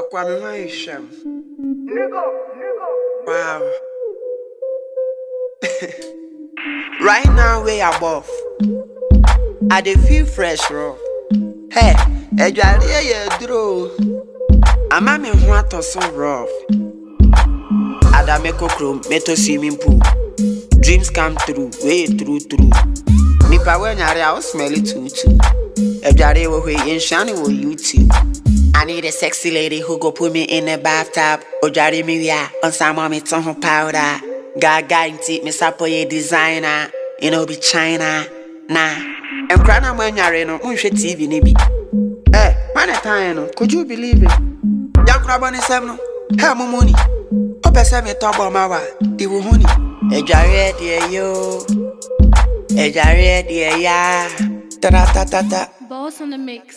Kwame Maisham. Wow. Right now we above. I dey feel fresh raw. Hey, ejare ye duro. Ama me ho ato so rough. Adameko krom meto swimming pool. Dreams come true, way true. Nipa we nyare I smell it too. Ejare wo hwe yenhwane wo YouTube. I need a sexy lady who go put me in a bathtub. Ojari mi wia, on some mommy ton her powder. Gaga inti me sapoye designer. You know be China, nah. And grana manyare no unhwe TV ni bi. Eh, man at time no, could you believe it? Young crabani sem no, hey money. Opese me tobo mawa, di wo honi. Ejare de yo. Ejare de ya. Ta ta ta ta. Boss on the mix.